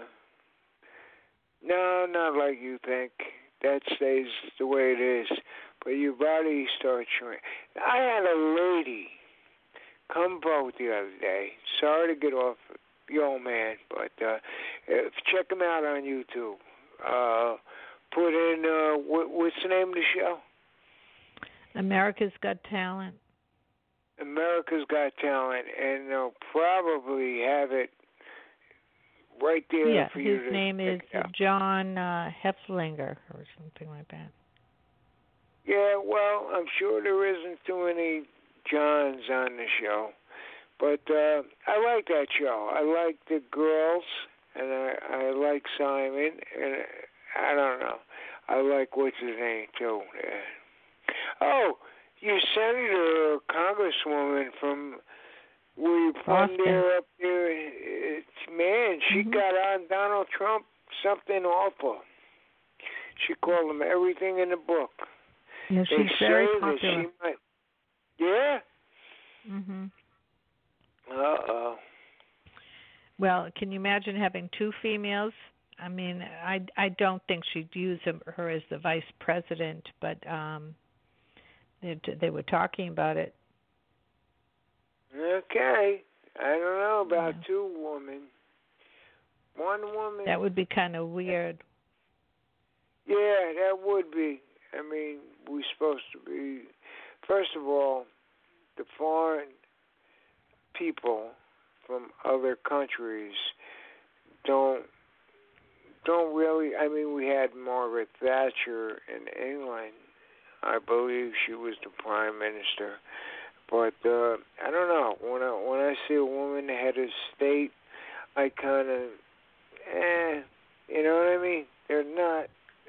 no, not like you think. That stays the way it is. But your body starts shrinking. I had a lady come vote the other day. Sorry to get off the old man, but check him out on YouTube. Put in, what's the name of the show? America's Got Talent. America's Got Talent, and they'll probably have it right there for you to... his name is John Heflinger or something like that. Yeah, well, I'm sure there isn't too many Johns on the show, but I like that show. I like the girls, and I like Simon, and I don't know. I like what's his name, too. Oh, your senator or congresswoman from where you from there up there, man, she got on Donald Trump something awful. She called him everything in the book. Yeah, she's very popular. She might, yeah? Mhm. Uh-oh. Well, can you imagine having two females? I mean, I don't think she'd use her as the vice president, but they were talking about it. Okay. I don't know about two women. One woman. That would be kind of weird. Yeah, that would be. I mean, we're supposed to be, first of all, the foreign people from other countries don't really, I mean, we had Margaret Thatcher in England. I believe she was the prime minister. But I don't know. When I see a woman head of state, I kind of, you know what I mean? They're not,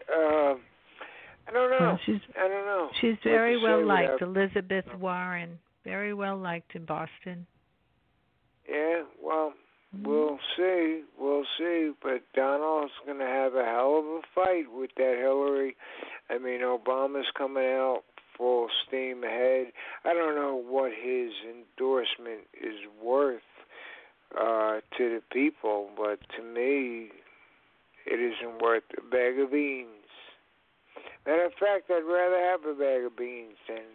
I don't know. I don't know. She's very well liked, Elizabeth Warren. Very well liked in Boston. Yeah, well, we'll see. We'll see. But Donald's going to have a hell of a fight with that Hillary. I mean, Obama's coming out full steam ahead. I don't know what his endorsement is worth to the people, but to me, it isn't worth a bag of beans. Matter of fact, I'd rather have a bag of beans than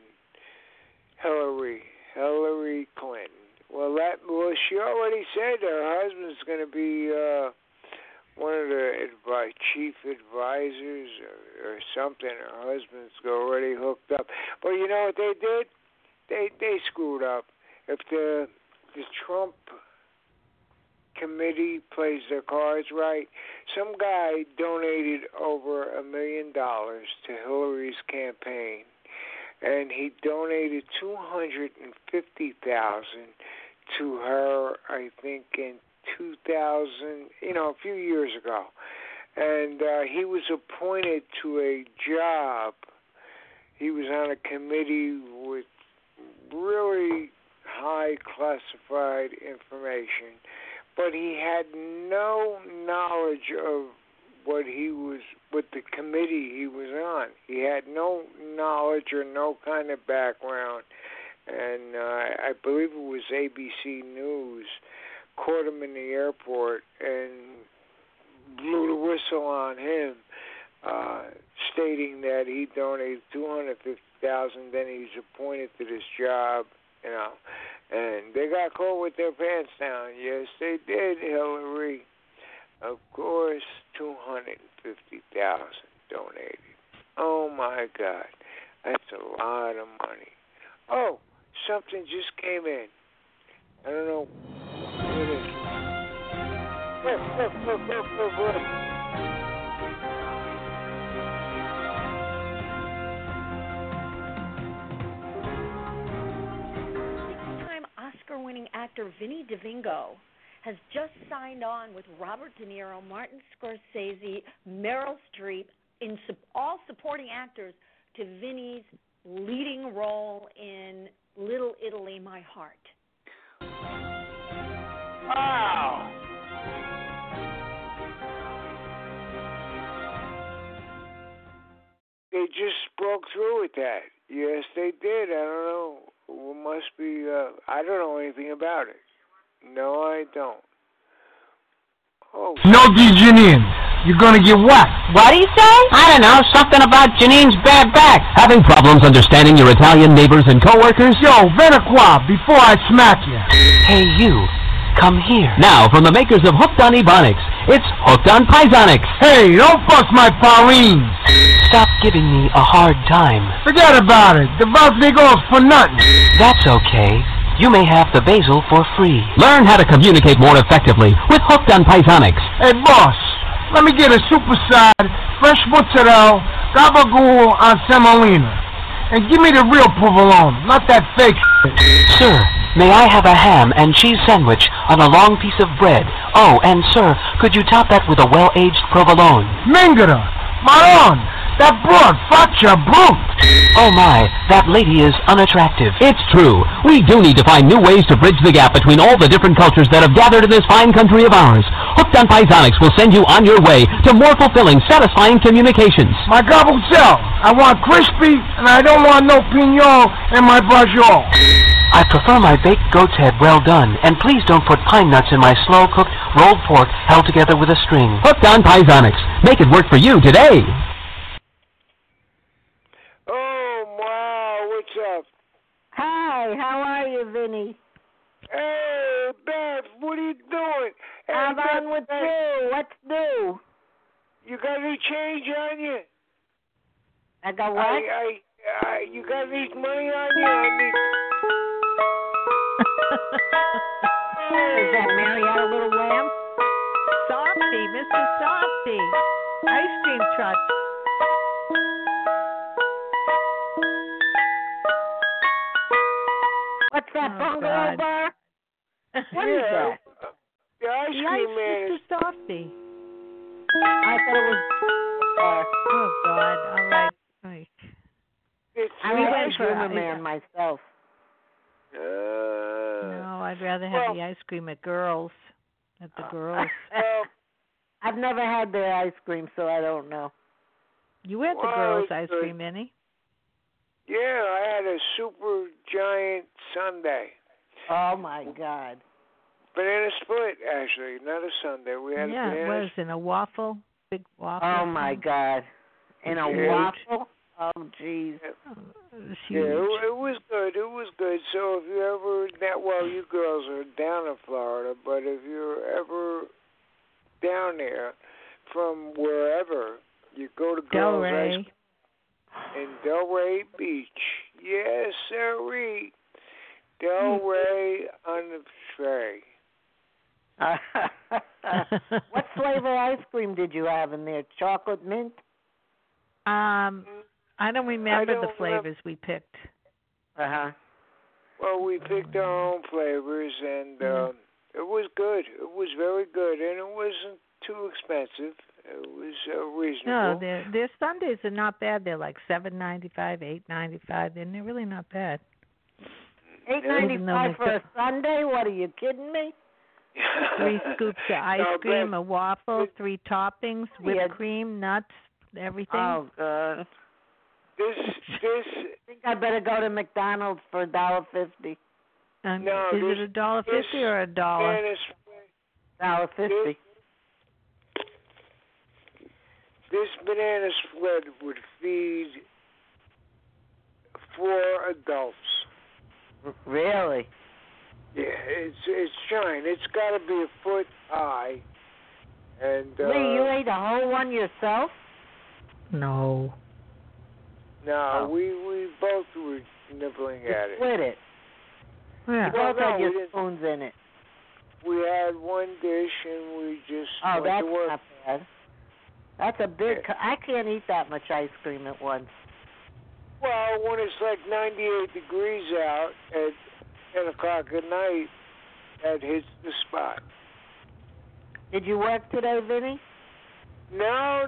Hillary Clinton. Well, she already said her husband's going to be one of the chief advisors or something. Her husband's already hooked up. But you know what they did? They screwed up. If the Trump committee plays their cards right, some guy donated over $1 million to Hillary's campaign, and he donated $250,000 to her, I think, in 2000, a few years ago. And he was appointed to a job. He was on a committee with really high classified information, but he had no knowledge of what the committee he was on. He had no knowledge or no kind of background. And I believe it was ABC News caught him in the airport and blew the whistle on him, stating that he donated $250,000. Then he was appointed to this job, and they got caught with their pants down. Yes, they did, Hillary. Of course, $250,000 donated. Oh my God, that's a lot of money. Oh, something just came in. I don't know what it is. Look. DeVingo has just signed on with Robert De Niro, Martin Scorsese, Meryl Streep, all supporting actors, to Vinny's leading role in Little Italy, My Heart. Wow. They just broke through with that. Yes, they did. I don't know. It must be, I don't know anything about it. No, I don't. Oh. No, Janine. You're gonna get what? What do you say? I don't know. Something about Janine's bad back. Having problems understanding your Italian neighbors and coworkers? Yo, vieni qua before I smack you. Hey, you. Come here. Now, from the makers of Hooked on Ebonics, it's Hooked on Paisonics. Hey, don't bust my parines. Stop giving me a hard time. Forget about it. The Vazigos for nothing. That's okay. You may have the basil for free. Learn how to communicate more effectively with Hooked on Paisonics. Hey, boss, let me get a superside, fresh mozzarella, gabagool on semolina. And give me the real provolone, not that fake shit. Sir, may I have a ham and cheese sandwich on a long piece of bread? Oh, and sir, could you top that with a well-aged provolone? Mingara, Maron, that broad, facha, brute. Oh my, that lady is unattractive. It's true. We do need to find new ways to bridge the gap between all the different cultures that have gathered in this fine country of ours. Hooked on Paisonics will send you on your way to more fulfilling, satisfying communications. My gabuzzel, I want crispy, and I don't want no pignol in my brajol. I prefer my baked goat's head well done, and please don't put pine nuts in my slow-cooked rolled pork held together with a string. Hooked on Paisonics. Make it work for you today. Oh, wow, what's up? Hi, how are you, Vinny? Hey, Beth, what are you doing? Hey, I'm on with you. What's new? You got any change on you? I got what? You got any money on you? I need... Is that Marietta Little Lamb? Softy, Mr. Softy. Ice cream truck. What's that, bungalow bar? What is that? The ice cream man. Mr. Softy. I thought it was... oh, God. All right. I'm an ice cream man myself. No, I'd rather have the ice cream at Girls. At the Girls. I've never had their ice cream, so I don't know. You had the Girls ice cream, Minnie? Yeah, I had a super giant sundae. Oh, my God. Banana split, actually, not a sundae. We had a banana. Yeah, it was in a waffle, big waffle. Oh, my God. In a waffle? Oh, jeez. Yeah, it was good. It was good. So if you ever, you girls are down in Florida, but if you're ever down there from wherever, you go to Girls Ice Cream in Delray Beach. Yes, sirree. Delray on the tray. What flavor ice cream did you have in there? Chocolate mint? I don't remember the flavors we picked. Uh-huh. Well, we picked our own flavors, and it was good. It was very good, and it wasn't too expensive. It was reasonable. No, their sundaes are not bad. They're like $7.95, $8.95, and they're really not bad. $8.95 for a sundae? What, are you kidding me? 3 scoops of ice cream, a waffle, 3 toppings, whipped cream, nuts, everything. Oh, God. This. I think I better go to McDonald's for $1.50. No, is it $1.50 or $1? $1.50. This banana split would feed 4 adults. Really? Yeah, it's giant. It's got to be a foot high. And Lee, you ate a whole one yourself? No. No, we both were nibbling at it. Split it. Yeah. You both had your spoons in it. We had one dish and we just went to work. Not bad. That's a big... I can't eat that much ice cream at once. Well, when it's like 98 degrees out at 10 o'clock at night, that hits the spot. Did you work today, Vinny? No.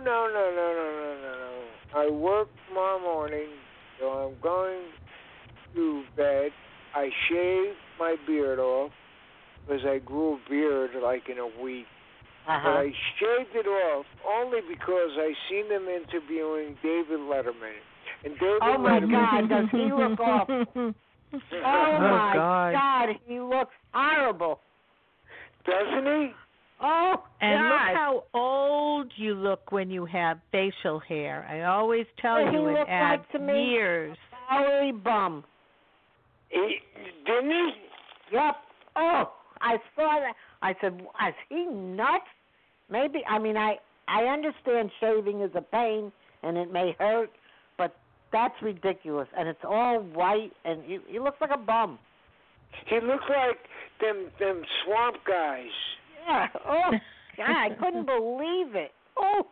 I work tomorrow morning, so I'm going to bed. I shave my beard off because I grew a beard like in a week. But I shaved it off only because I seen them interviewing David Letterman. And David Letterman, God, does he look awful? Oh my God, he looks horrible. Doesn't he? Oh, and God. look how old you look when you have facial hair. I always tell you it adds years. Bowery bum. Didn't he? Yep. Oh, I saw that. I said, is he nuts? Maybe. I mean, I understand shaving is a pain and it may hurt, but that's ridiculous. And it's all white, and he looks like a bum. He looks like them swamp guys. Yeah. Oh, God, I couldn't believe it. Oh.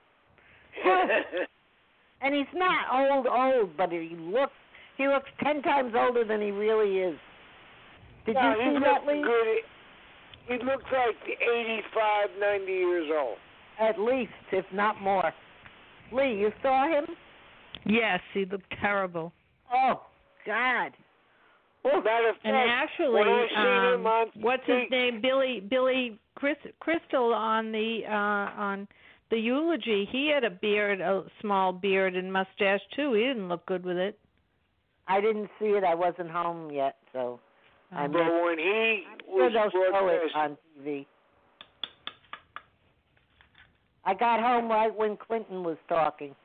And he's not old, but he looks 10 times older than he really is. Did you see that, Lee? He looks like 85, 90 years old. At least, if not more. Lee, you saw him? Yes, he looked terrible. Oh, God. Well, and actually, what's his name? Billy Crystal on the eulogy. He had a small beard and mustache too. He didn't look good with it. I didn't see it. I wasn't home yet, so. But when he was show it on TV. I got home right when Clinton was talking.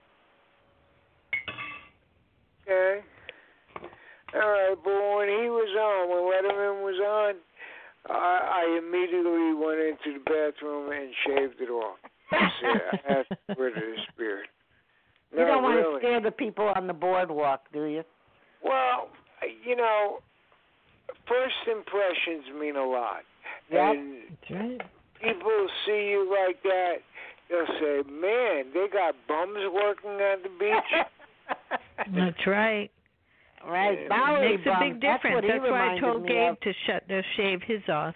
Okay. All right, but when he was on, when Letterman was on, I immediately went into the bathroom and shaved it off. I had to get rid of this beard. You don't want to scare the people on the boardwalk, do you? Well, first impressions mean a lot. Yep. And that's right. People see you like that, they'll say, man, they got bums working on the beach. That's right. Right. It makes a big difference. That's why I told Gabe to shave his off.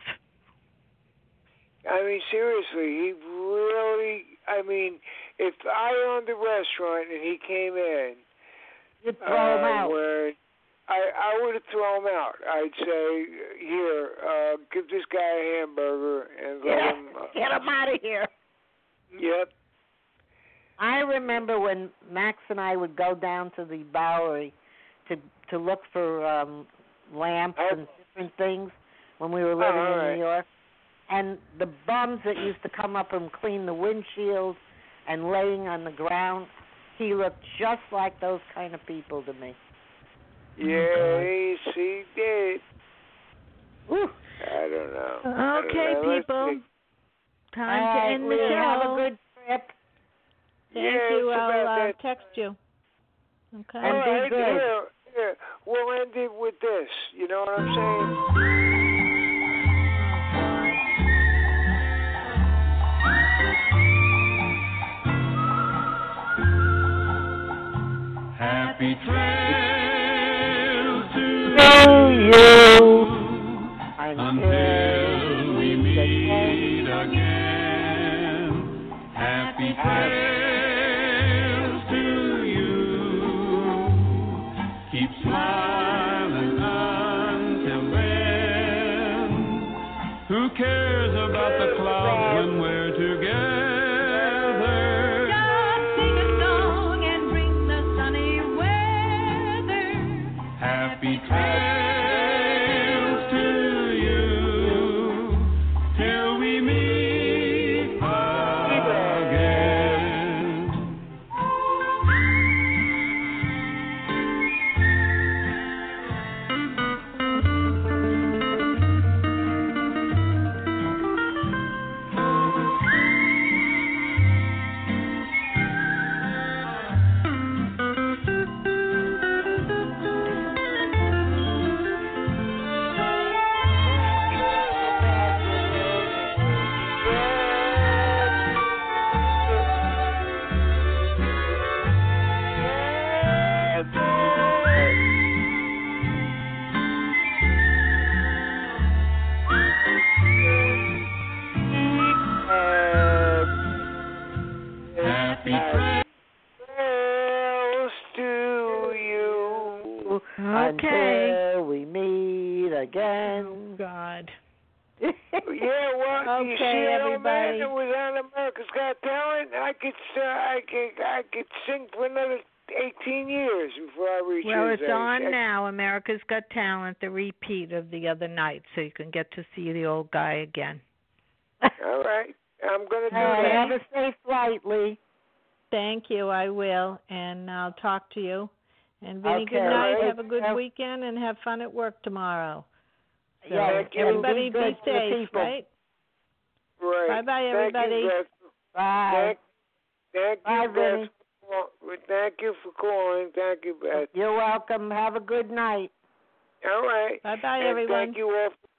I mean, seriously, he really, if I owned a restaurant and he came in, you'd throw him out. I would have thrown him out. I'd say, here, give this guy a hamburger and let him... Get him out of here. Yep. I remember when Max and I would go down to the Bowery to look for lamps and different things when we were living in New York. And the bums that used to come up and clean the windshields and laying on the ground, he looked just like those kind of people to me. Yes, he did. Ooh. I don't know. Okay, people. Time to end the show. Have a good trip. Thank you. I'll text you. Okay. And be good. Yeah. We'll end it with this. You know what I'm saying? Happy trails to you until we meet again. Happy trails to you. Keep smiling until then. Who cares about the clouds when we're together? Happy trails to you till we meet again. you see everybody. That was on America's Got Talent. I could sing for another 18 years before I reach Well, his it's age. on now, America's Got Talent, the repeat of the other night, so you can get to see the old guy again. All right. I'm going to do that. that. Have a safe flight, Lee. Thank you. I will, and I'll talk to you. And Vinny, okay. good night. Right. Have a good weekend, and have fun at work tomorrow. So yeah, everybody be safe, right? Right. Bye-bye, everybody. Bye. Thank Bye, you, Vinny. Beth. Thank you for calling. Thank you, Beth. You're welcome. Have a good night. All right. Bye-bye, and everyone. Thank you all for